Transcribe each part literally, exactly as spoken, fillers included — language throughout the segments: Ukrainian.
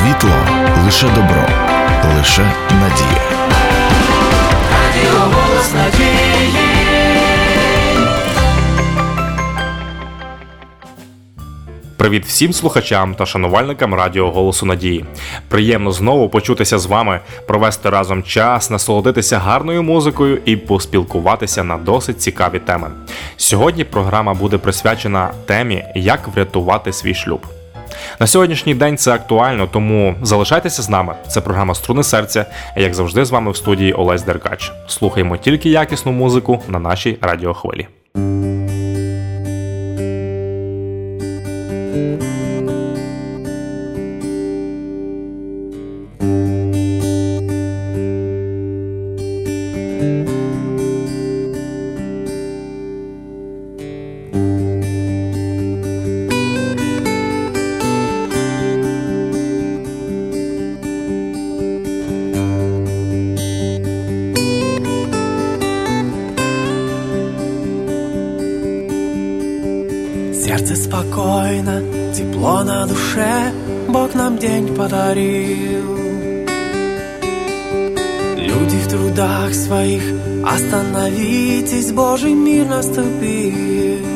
світло, лише добро, лише надія. Радіо «Голос надії». Привіт всім слухачам та шанувальникам радіо «Голосу надії». Приємно знову почутися з вами, провести разом час, насолодитися гарною музикою і поспілкуватися на досить цікаві теми. Сьогодні програма буде присвячена темі «Як врятувати свій шлюб». На сьогоднішній день це актуально, тому залишайтеся з нами. Це програма «Струни серця», і як завжди з вами в студії Олесь Деркач. Слухаємо тільки якісну музику на нашій радіохвилі. Сердце спокойно, тепло на душе, Бог нам день подарил. Люди в трудах своих, остановитесь, Божий мир наступил.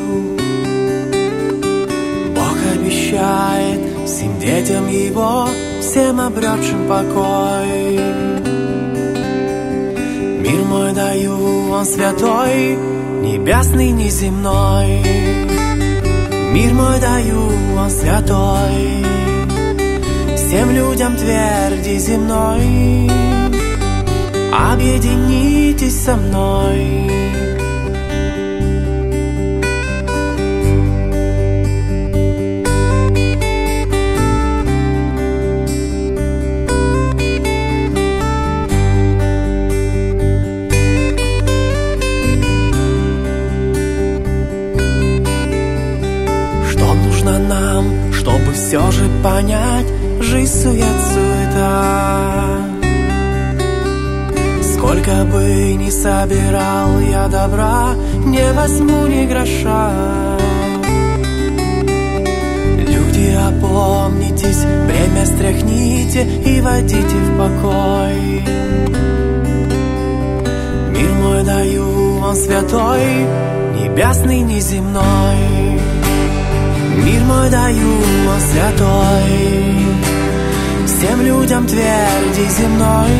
Бог обещает всем детям Его, всем обретшим покой. Мир мой даю, Он святой, небесный, неземной. Мир мой даю, Он святой, всем людям тверди земной. Объединитесь со мной. Нам, чтобы все же понять, жизнь сует-суета. Сколько бы ни собирал я добра, не возьму ни гроша. Люди, опомнитесь, бремя стряхните и водите в покой. Мир мой даю, Он святой, небесный, неземной. Мир мой даю, Он святой, всем людям тверди земной.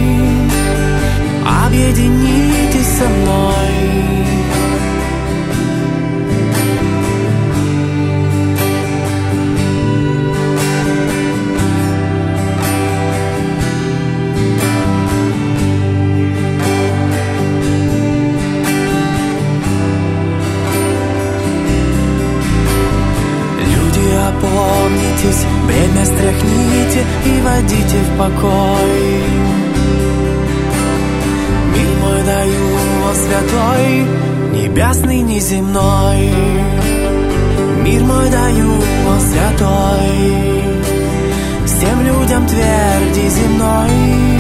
Объединитесь со мной. Помнитесь, бремя стряхните и водите в покой. Мир мой даю, Он святой, небесный, неземной. Мир мой даю, Он святой, всем людям тверди земной.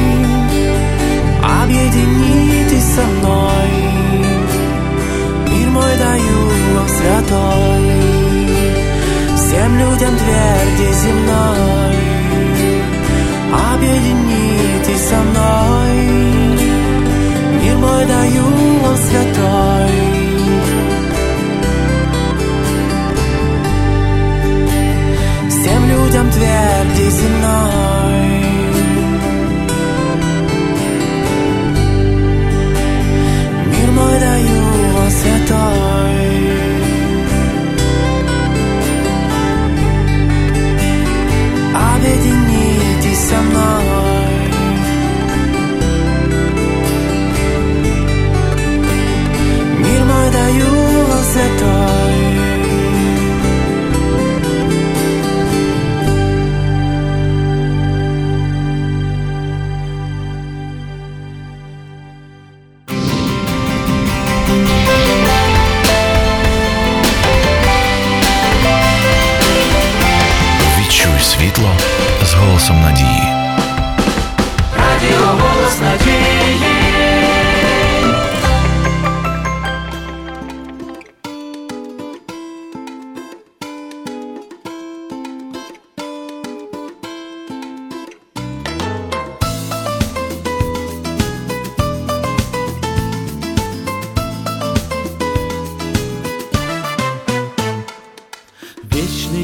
Объединитесь со мной. Мир мой даю, Он святой, всем людям тверди земной. Объединитесь со мной. Мир мой даю, Он святой. Всем людям тверди земной. Мир мой даю, Он святой. Объединитесь со мной. Мир мой даю, Он святой. Відчуй світло з голосом надії. Радіо «Голос надії».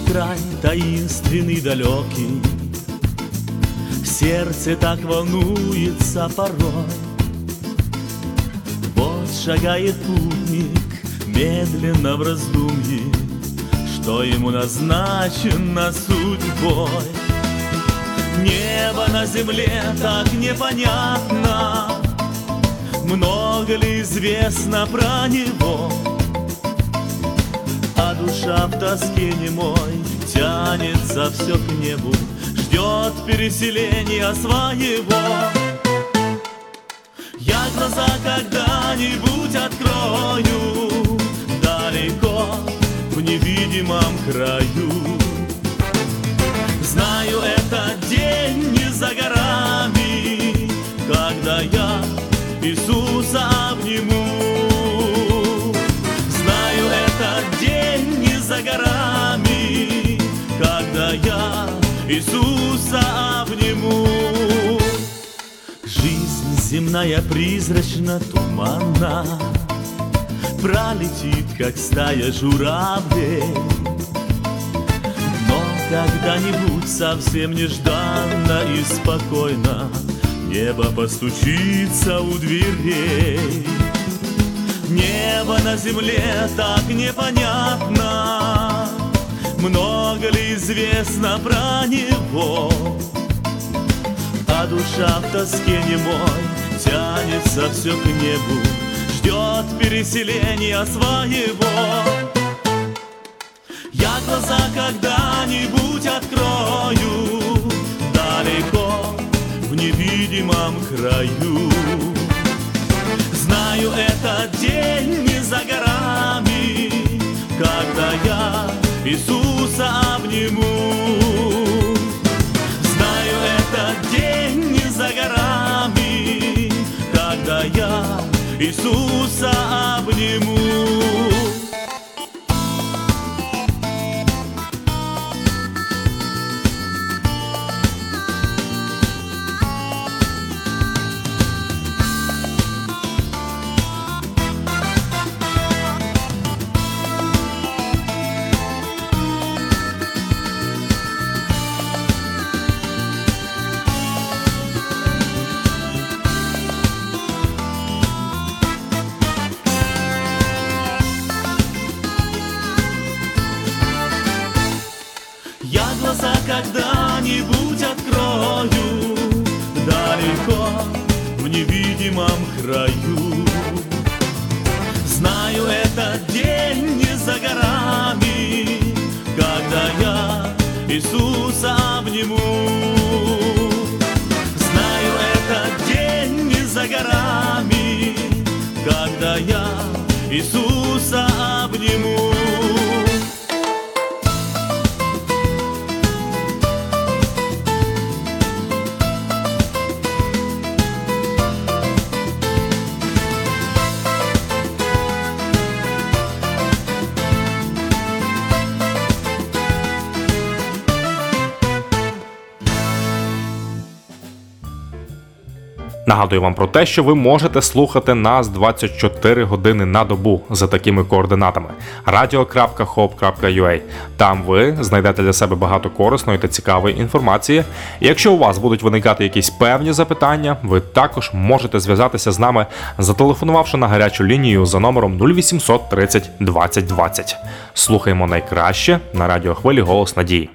край таинственный, далекий, сердце так волнуется порой. Вот шагает путник медленно в раздумье, что ему назначено судьбой. Небо на земле так непонятно, много ли известно про него, а душа в тоске немой тянется все к небу, ждет переселения своего. Я глаза когда-нибудь открою далеко в невидимом краю. Знаю, этот день не за горами, когда я Иисуса обниму. Знаю, этот день не за горами, когда я Иисуса обниму. Жизнь земная призрачно туманна, пролетит, как стая журавлей. Но когда-нибудь совсем нежданно и спокойно небо постучится у дверей. Небо на земле так непонятно, много ли известно про него, а душа в тоске немой тянется все к небу, ждет переселения своего. Я глаза когда-нибудь открою далеко в невидимом краю. Знаю, этот день не за горами, когда я Иисуса обниму. Знаю, этот день не за горами, когда я Иисуса обниму. Я глаза когда-нибудь открою далеко в невидимом краю. Знаю, этот день не за горами, когда я Иисуса обниму. Знаю, этот день не за горами, когда я Иисуса обниму. Нагадую вам про те, що ви можете слухати нас двадцять чотири години на добу за такими координатами радіо крапка хоп крапка ю а. Там ви знайдете для себе багато корисної та цікавої інформації. І якщо у вас будуть виникати якісь певні запитання, ви також можете зв'язатися з нами, зателефонувавши на гарячу лінію за номером нуль вісімсот тридцять двадцять двадцять. Слухаємо найкраще на радіохвилі «Голос Надії».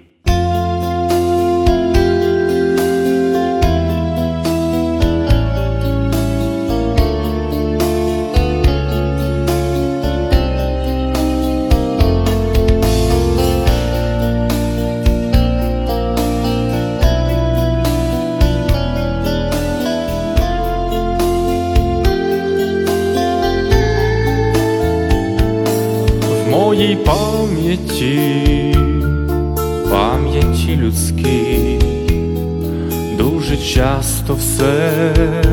В моїй пам'яті, пам'яті людській, дуже часто все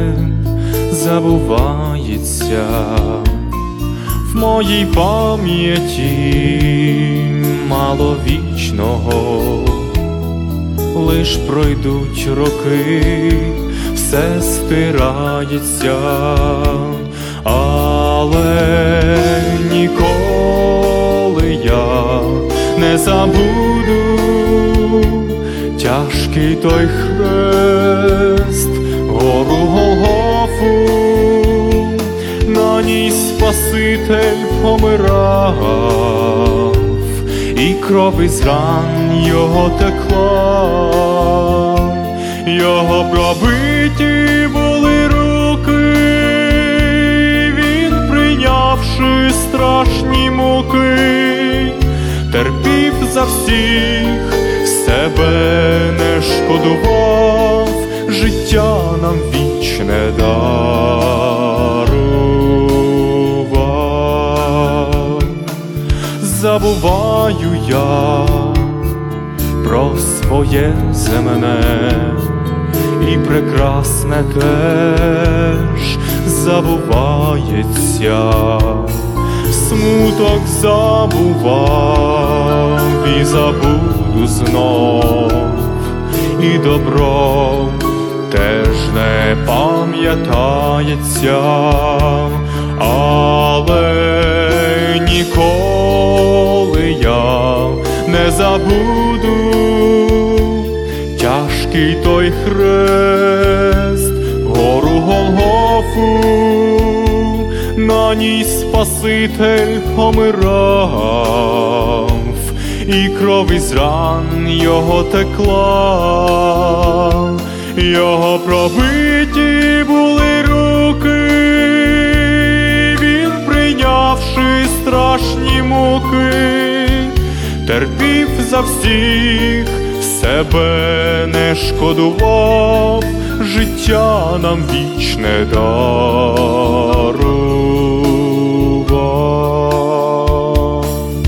забувається. В моїй пам'яті мало вічного, лиш пройдуть роки, все стирається, але ніколи я не не забуду тяжкий той хрест, гору Голгофу, на ній Спаситель помирав, і кров із ран його текла, його пробиті були руки, він, прийнявши страшні муки, терпів за всіх, себе не шкодував, життя нам вічне дарував. Забуваю я про своє земне, і прекрасне теж забувається, смуток забував і забуду знов, і добро теж не пам'ятається, але ніколи я не забуду тяжкий той хрест, гору Голгофу, на ній Спаситель помирав, і кров із ран його текла, його пробиті були руки, він, прийнявши страшні муки, терпів за всіх, себе не шкодував, життя нам вічне дарував.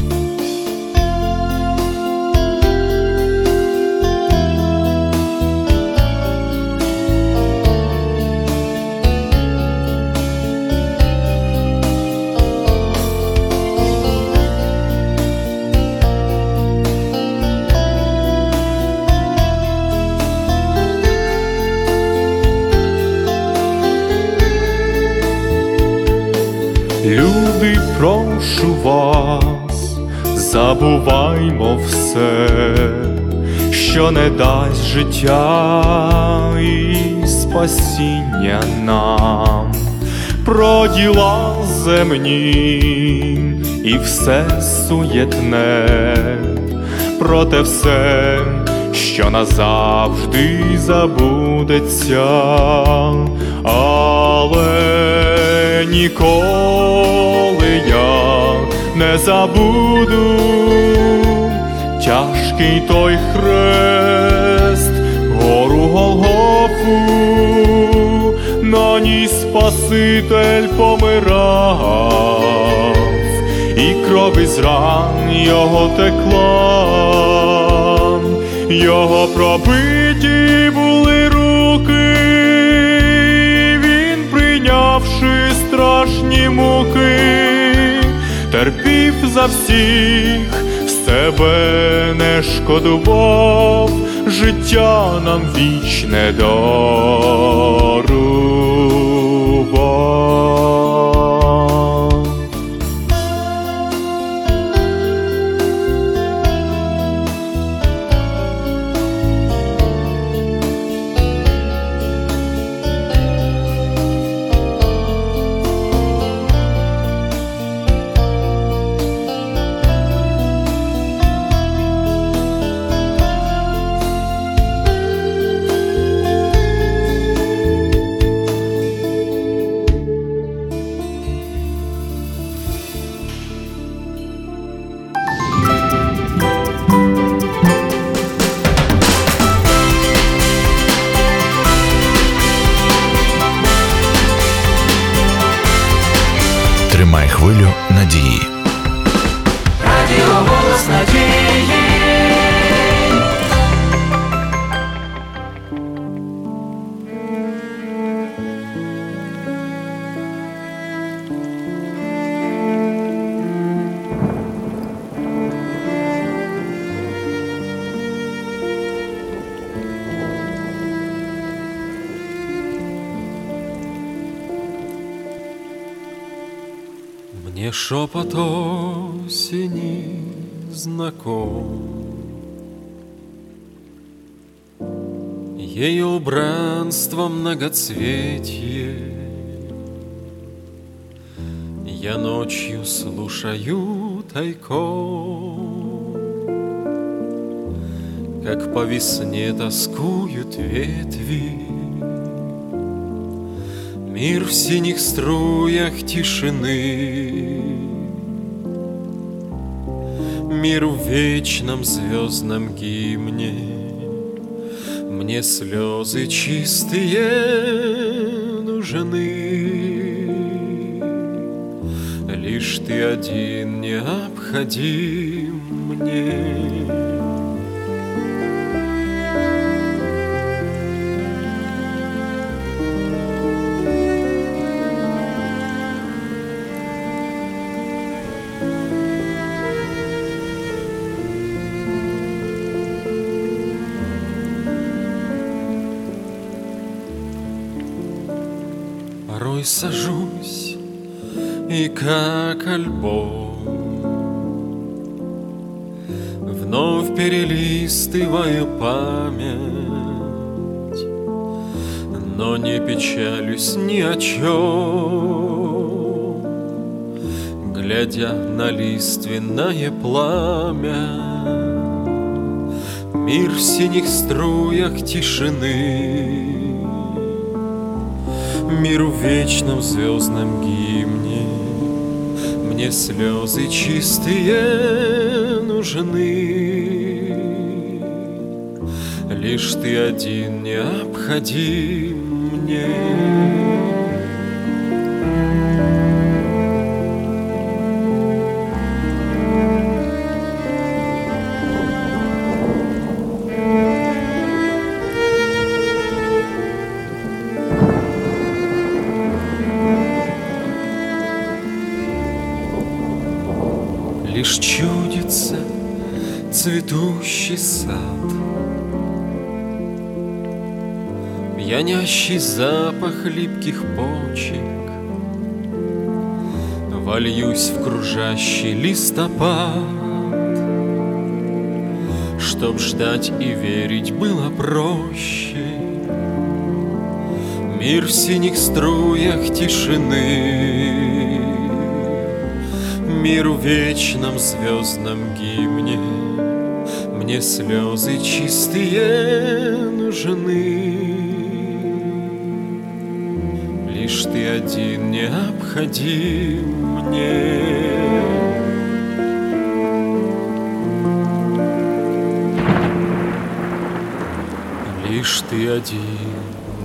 Люди, прошу вас, забуваймо все, що не дасть життя і спасіння нам, про діла земні і все суєтне, про те все, що назавжди забудеться, але ніколи я не забуду тяжкий той хрест, гору Голгофу, на ній Спаситель помирав, і кров із ран його текла, його пробиті були руки, він, прийнявши страшні муки, терпів за всіх, себе не шкодував, життя нам вічне дарував. Тримай хвилю надії. Радіо «Голос надії». Мне шепот осени знаком. Ее убранство многоцветье я ночью слушаю тайком, как по весне тоскуют ветви. Мир в синих струях тишины, мир в вечном звездном гимне. Мне слезы чистые нужны, лишь ты один необходим мне. Порой сажусь и как альбом вновь перелистываю память, но не печалюсь ни о чем, глядя на лиственное пламя. Мир в синих струях тишины, мир в вечном звездном гимне. Мне слезы чистые нужны, лишь ты один необходим мне. Лишь чудится цветущий сад, пьянящий запах липких почек. Вольюсь в кружащий листопад, чтоб ждать и верить было проще. Мир в синих струях тишины, мир в вечном звездном гимне. Мне слезы чистые нужны, лишь ты один необходим мне. Лишь ты один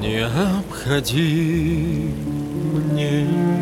необходим мне.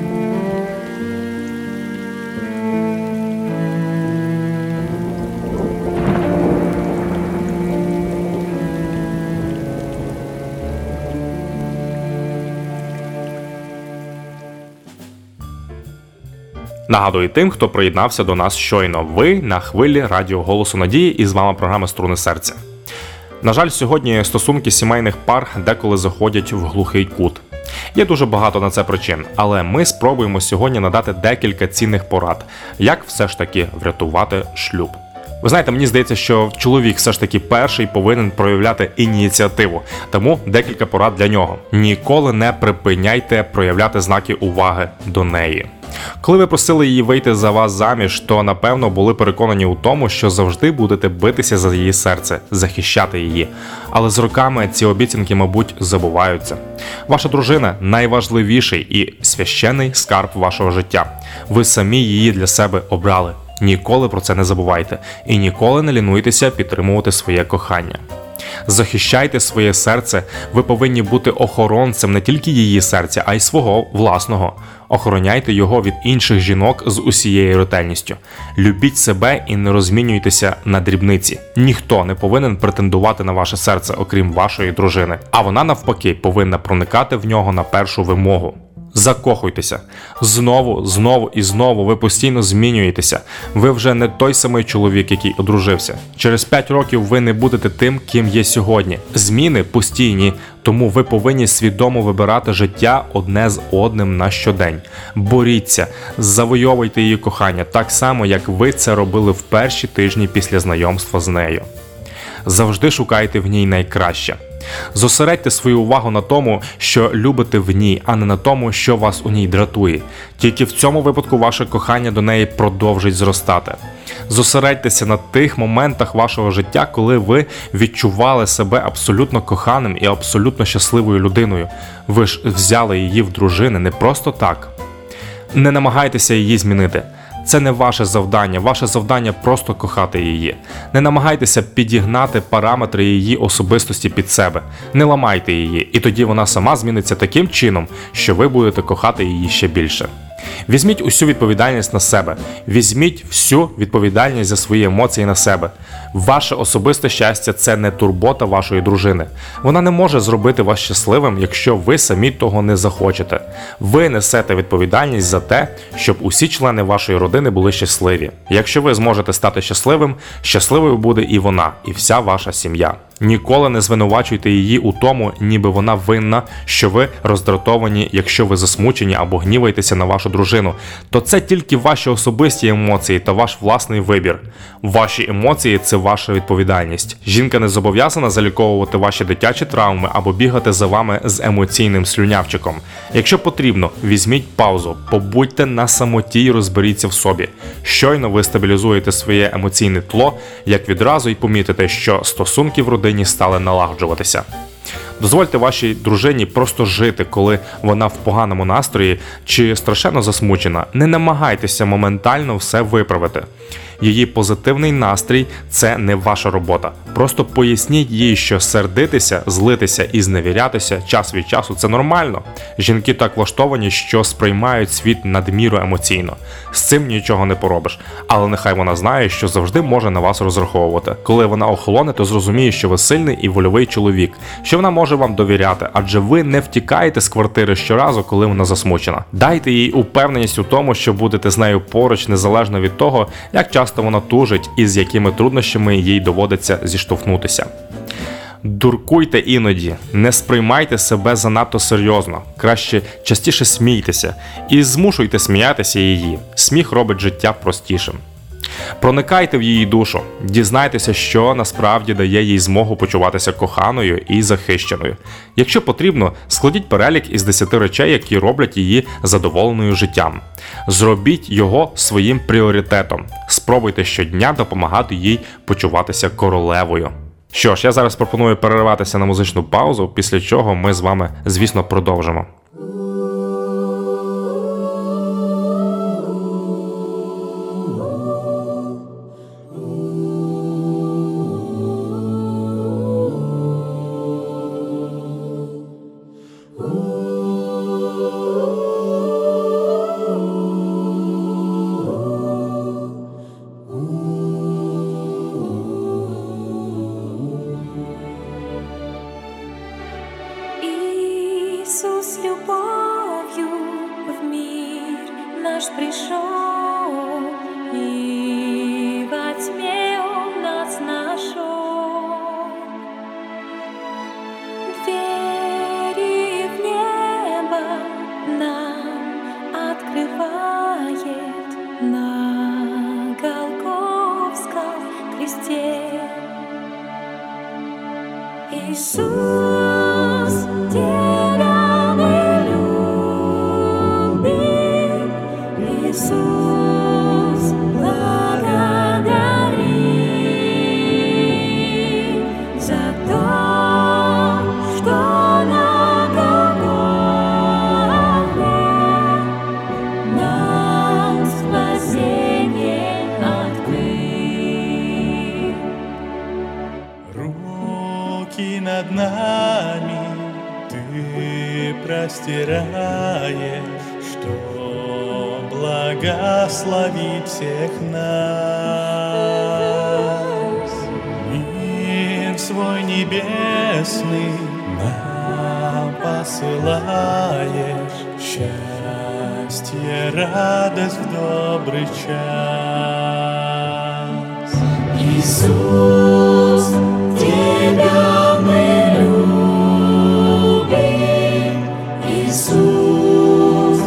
Нагадую тим, хто приєднався до нас щойно. Ви на хвилі Радіо Голосу Надії і з вами програма «Струни серця». На жаль, сьогодні стосунки сімейних пар деколи заходять в глухий кут. Є дуже багато на це причин, але ми спробуємо сьогодні надати декілька цінних порад, як все ж таки врятувати шлюб. Ви знаєте, мені здається, що чоловік все ж таки перший повинен проявляти ініціативу, тому декілька порад для нього. Ніколи не припиняйте проявляти знаки уваги до неї. Коли ви просили її вийти за вас заміж, то, напевно, були переконані у тому, що завжди будете битися за її серце, захищати її. Але з роками ці обіцянки, мабуть, забуваються. Ваша дружина – найважливіший і священний скарб вашого життя. Ви самі її для себе обрали. Ніколи про це не забувайте і ніколи не лінуйтеся підтримувати своє кохання. Захищайте своє серце, ви повинні бути охоронцем не тільки її серця, а й свого власного. Охороняйте його від інших жінок з усією ретельністю. Любіть себе і не розмінюйтеся на дрібниці. Ніхто не повинен претендувати на ваше серце, окрім вашої дружини. А вона, навпаки, повинна проникати в нього на першу вимогу. Закохуйтеся. Знову, знову і знову ви постійно змінюєтеся. Ви вже не той самий чоловік, який одружився. Через п'ять років ви не будете тим, ким є сьогодні. Зміни постійні, тому ви повинні свідомо вибирати життя одне з одним на щодень. Боріться, завойовуйте її кохання, так само, як ви це робили в перші тижні після знайомства з нею. Завжди шукайте в ній найкраще. Зосередьте свою увагу на тому, що любите в ній, а не на тому, що вас у ній дратує. Тільки в цьому випадку ваше кохання до неї продовжить зростати. Зосередьтеся на тих моментах вашого життя, коли ви відчували себе абсолютно коханим і абсолютно щасливою людиною. Ви ж взяли її в дружини не просто так. Не намагайтеся її змінити. Це не ваше завдання, ваше завдання просто кохати її. Не намагайтеся підігнати параметри її особистості під себе. Не ламайте її, і тоді вона сама зміниться таким чином, що ви будете кохати її ще більше. Візьміть усю відповідальність на себе. Візьміть всю відповідальність за свої емоції на себе. Ваше особисте щастя – це не турбота вашої дружини. Вона не може зробити вас щасливим, якщо ви самі того не захочете. Ви несете відповідальність за те, щоб усі члени вашої родини були щасливі. Якщо ви зможете стати щасливим, щасливою буде і вона, і вся ваша сім'я. Ніколи не звинувачуйте її у тому, ніби вона винна, що ви роздратовані, якщо ви засмучені або гніваєтеся на вашу дружину. То це тільки ваші особисті емоції та ваш власний вибір. Ваші емоції – це ваша відповідальність. Жінка не зобов'язана заліковувати ваші дитячі травми або бігати за вами з емоційним слюнявчиком. Якщо потрібно, візьміть паузу, побудьте на самоті і розберіться в собі. Щойно ви стабілізуєте своє емоційне тло, як відразу й помітите, що стосунки в родині стали налагоджуватися. Дозвольте вашій дружині просто жити, коли вона в поганому настрої чи страшенно засмучена. Не намагайтеся моментально все виправити. Її позитивний настрій – це не ваша робота. Просто поясніть їй, що сердитися, злитися і зневірятися час від часу – це нормально. Жінки так влаштовані, що сприймають світ надміру емоційно. З цим нічого не поробиш. Але нехай вона знає, що завжди може на вас розраховувати. Коли вона охолоне, то зрозуміє, що ви сильний і вольовий чоловік, що вона може вам довіряти, адже ви не втікаєте з квартири щоразу, коли вона засмучена. Дайте їй упевненість у тому, що будете з нею поруч, незалежно від того, як часто вона тужить і з якими труднощами їй доводиться зіштовхнутися. Дуркуйте іноді, не сприймайте себе занадто серйозно, краще частіше смійтеся і змушуйте сміятися її. Сміх робить життя простішим. Проникайте в її душу, дізнайтеся, що насправді дає їй змогу почуватися коханою і захищеною. Якщо потрібно, складіть перелік із десяти речей, які роблять її задоволеною життям. Зробіть його своїм пріоритетом. Спробуйте щодня допомагати їй почуватися королевою. Що ж, я зараз пропоную перерватися на музичну паузу, після чого ми з вами, звісно, продовжимо. Иисус любовью в мир наш пришел, и во тьме Он нас нашел. Двери в небо нам открывает на Голгофском кресте. Иисус, Тебя мы любим, Иисус, благодарим за то, что на Голгофе нам спасение открыл. Руки над нами Ты простираешь, что благословить всех нас. Мир свой небесный нам нам посылаешь счастье, радость в добрый час. Иисус, Тебя мы любим, Иисус,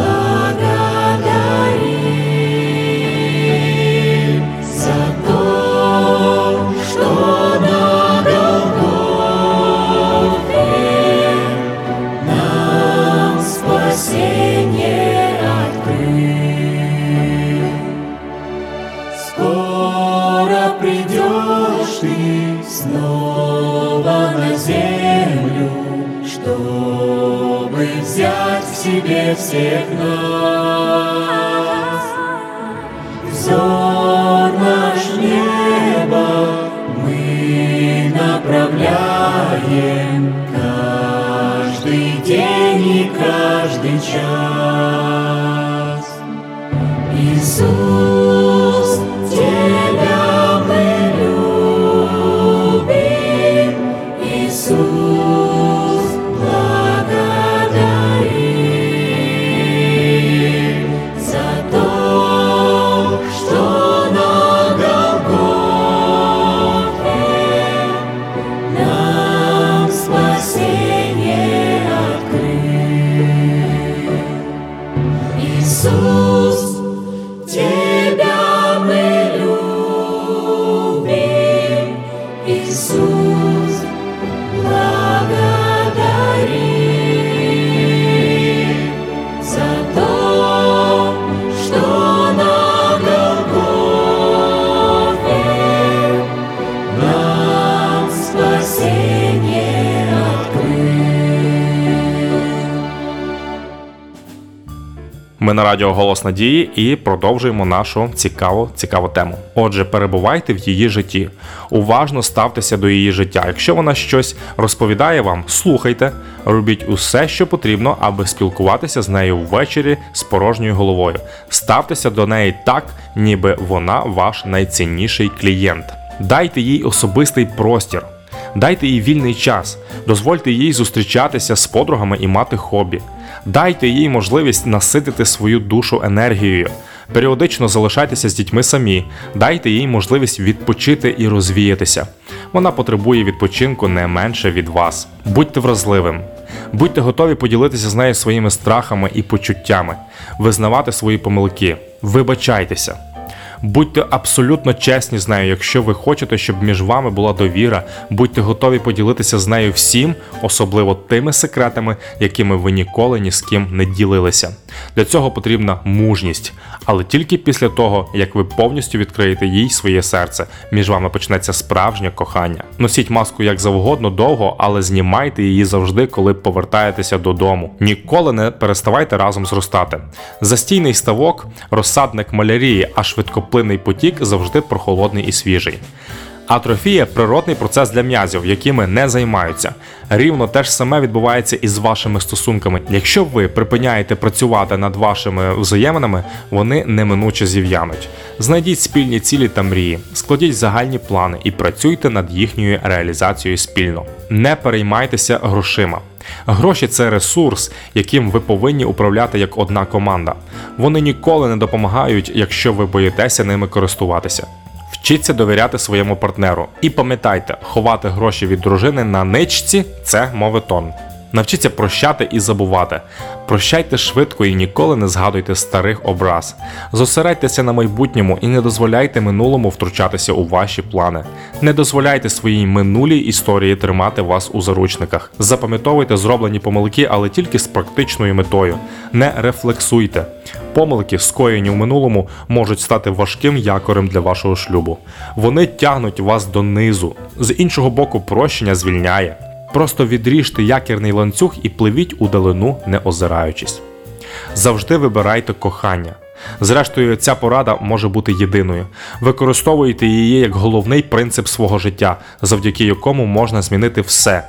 благодарим за то, что на Голгофе нам спасение открыл. Скоро придешь Ты снова на землю, чтобы взять к себе всех нас. Взор наш в небо мы направляем каждый день и каждый час. Иисус, Тебя мы любим, Иисус, благодарим за то, что на Голгофе нам спасение открыл. Иисус, Тебя мы любим, Иисус, благодарим за то, что на Голгофе нам спасение открыл. Ми на радіо «Голос Надії» і продовжуємо нашу цікаву, цікаву тему. Отже, перебувайте в її житті. Уважно ставтеся до її життя. Якщо вона щось розповідає вам, слухайте. Робіть усе, що потрібно, аби спілкуватися з нею ввечері з порожньою головою. Ставтеся до неї так, ніби вона ваш найцінніший клієнт. Дайте їй особистий простір. Дайте їй вільний час. Дозвольте їй зустрічатися з подругами і мати хобі. Дайте їй можливість наситити свою душу енергією. Періодично залишайтеся з дітьми самі. Дайте їй можливість відпочити і розвіятися. Вона потребує відпочинку не менше від вас. Будьте вразливим. Будьте готові поділитися з нею своїми страхами і почуттями. Визнавати свої помилки. Вибачайтеся. Будьте абсолютно чесні з нею, якщо ви хочете, щоб між вами була довіра. Будьте готові поділитися з нею всім, особливо тими секретами, якими ви ніколи ні з ким не ділилися. Для цього потрібна мужність. Але тільки після того, як ви повністю відкриєте їй своє серце, між вами почнеться справжнє кохання. Носіть маску як завгодно довго, але знімайте її завжди, коли повертаєтеся додому. Ніколи не переставайте разом зростати. Застійний ставок – розсадник малярії, а швидкоплинний потік завжди прохолодний і свіжий. Атрофія – природний процес для м'язів, якими не займаються. Рівно те ж саме відбувається і з вашими стосунками. Якщо ви припиняєте працювати над вашими взаєминами, вони неминуче зів'януть. Знайдіть спільні цілі та мрії, складіть загальні плани і працюйте над їхньою реалізацією спільно. Не переймайтеся грошима. Гроші – це ресурс, яким ви повинні управляти як одна команда. Вони ніколи не допомагають, якщо ви боїтеся ними користуватися. Вчіться довіряти своєму партнеру. І пам'ятайте, ховати гроші від дружини на ничці – це моветон. Навчіться прощати і забувати. Прощайте швидко і ніколи не згадуйте старих образ. Зосередьтеся на майбутньому і не дозволяйте минулому втручатися у ваші плани. Не дозволяйте своїй минулій історії тримати вас у заручниках. Запам'ятовуйте зроблені помилки, але тільки з практичною метою. Не рефлексуйте. Помилки, скоєні в минулому, можуть стати важким якорем для вашого шлюбу. Вони тягнуть вас донизу. З іншого боку, прощення звільняє. Просто відріжте якірний ланцюг і пливіть у далину, не озираючись. Завжди вибирайте кохання. Зрештою, ця порада може бути єдиною. Використовуйте її як головний принцип свого життя, завдяки якому можна змінити все.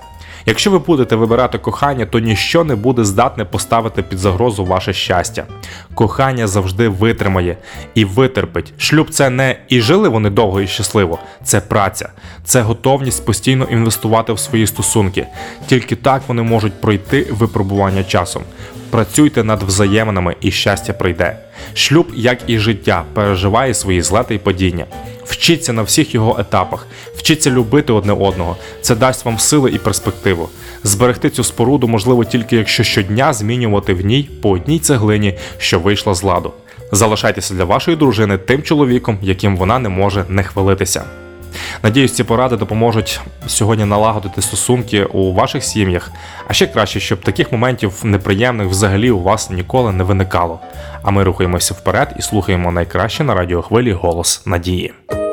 Якщо ви будете вибирати кохання, то ніщо не буде здатне поставити під загрозу ваше щастя. Кохання завжди витримає і витерпить. Шлюб – це не і жили вони довго і щасливо, це праця, це готовність постійно інвестувати в свої стосунки. Тільки так вони можуть пройти випробування часом. Працюйте над взаєминами і щастя прийде. Шлюб, як і життя, переживає свої злети і падіння. Вчіться на всіх його етапах, вчіться любити одне одного, це дасть вам сили і перспективу. Зберегти цю споруду можливо тільки якщо щодня змінювати в ній по одній цеглині, що вийшла з ладу. Залишайтеся для вашої дружини тим чоловіком, яким вона не може не хвалитися. Надіюсь, ці поради допоможуть сьогодні налагодити стосунки у ваших сім'ях, а ще краще, щоб таких моментів неприємних взагалі у вас ніколи не виникало. А ми рухаємося вперед і слухаємо найкраще на радіохвилі «Голос надії».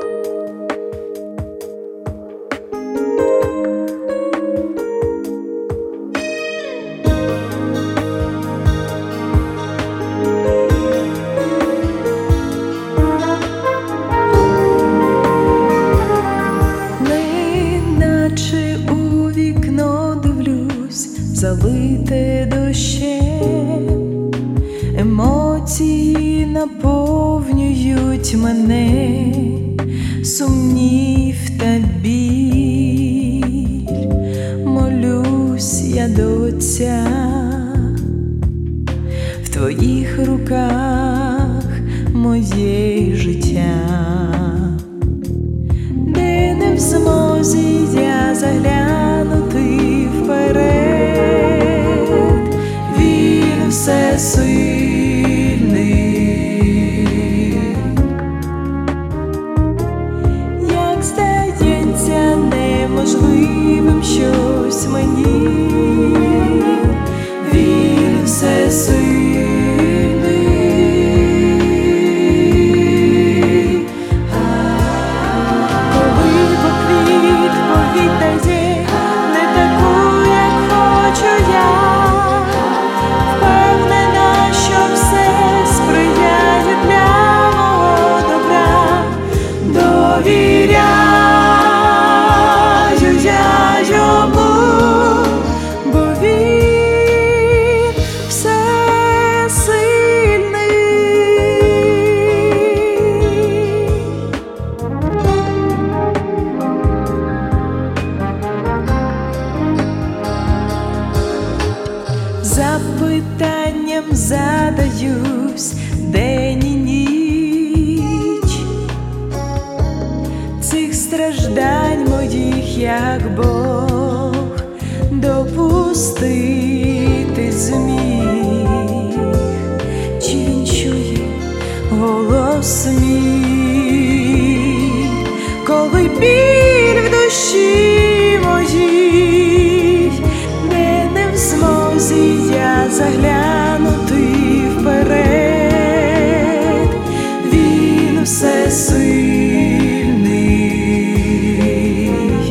Залите дощем, емоції наповнюють мене, сумнів та біль, молюсь я до Отця, в твоїх руках моє життя, де не в змозі я заглянути вперед. Всесильний, як здається неможливим щось мені, він всесильний. Коли поквіт повітає не таку, як хочу я, довіряю я йому, бо він всесильний. Запитанням задаюсь день і ніч, цих страждань моїх, як Бог допустити зміг, чи він чує голос мій, коли біль в душі моїй, де не в змозі я заглянути вперед, він всесильний.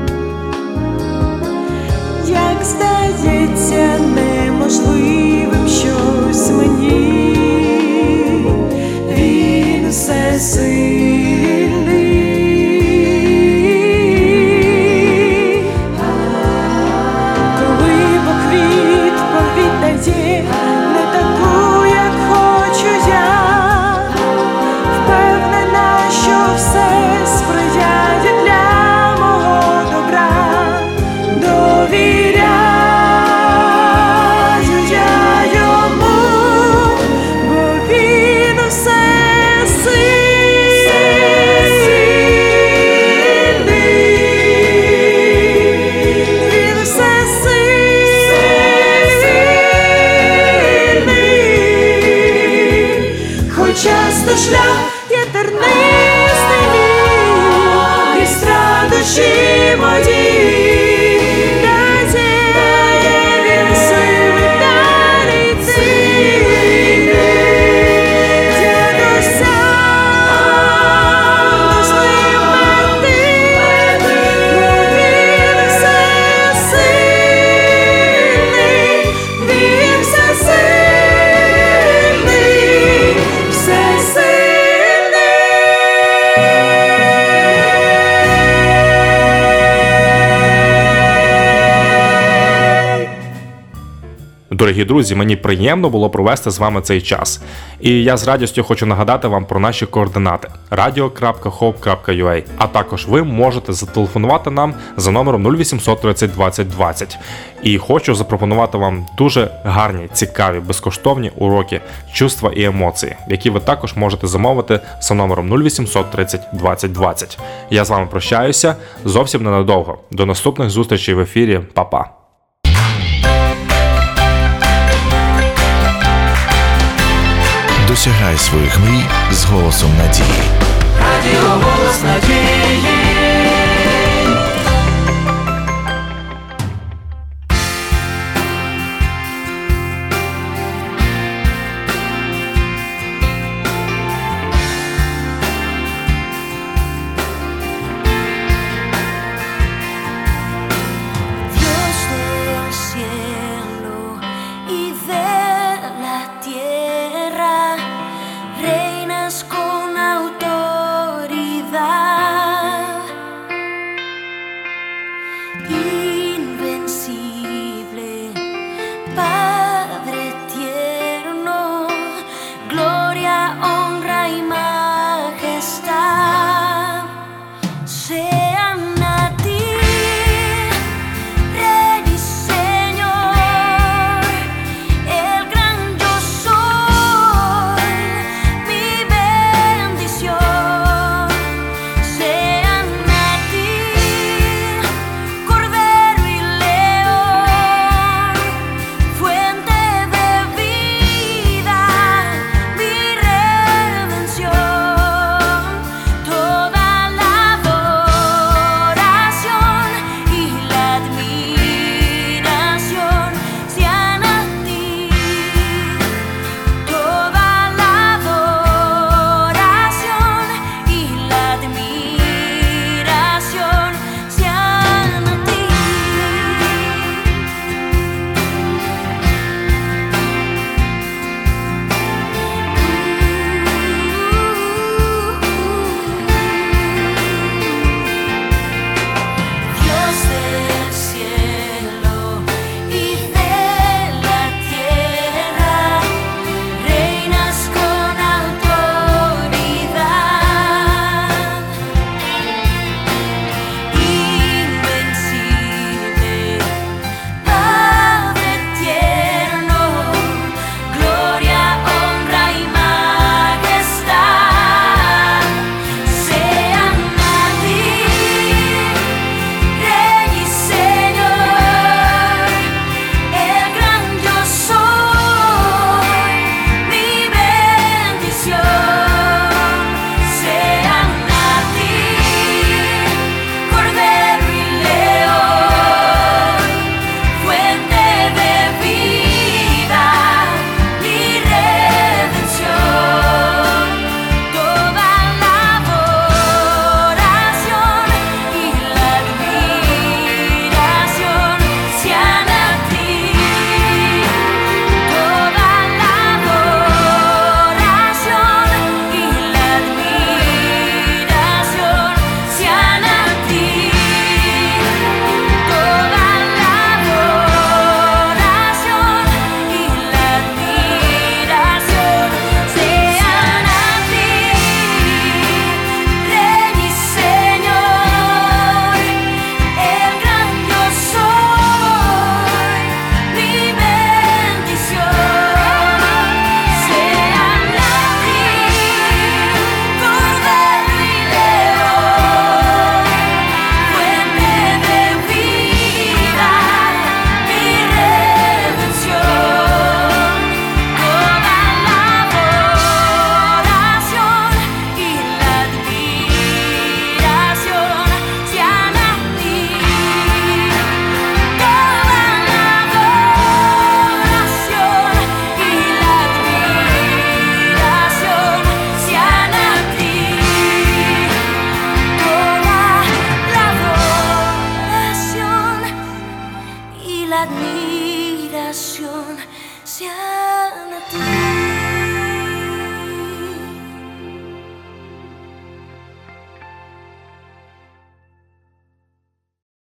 Як здається неможливим щось мені, він всесильний. Коли поквіт повітає не таку, як хочу я, впевнена, що все сприяє для мого добра. Довіряю я йому, бо він всесильний. Він всесильний. Хоч часто шлях є тернистий мій, і страдощі мої, дає він сили далі йти. Я досягну своєї мети, бо він всесильний, він всесильний, всесильний. Дорогі друзі, мені приємно було провести з вами цей час. І я з радістю хочу нагадати вам про наші координати радіо крапка хоп крапка ю а, а також ви можете зателефонувати нам за номером нуль вісімсот тридцять двадцять двадцять. І хочу запропонувати вам дуже гарні, цікаві, безкоштовні уроки чувства і емоції, які ви також можете замовити за номером нуль вісімсот тридцять двадцять двадцять. Я з вами прощаюся зовсім ненадовго. До наступних зустрічей в ефірі. Па-па. Досягай своїх мрій з голосом надії.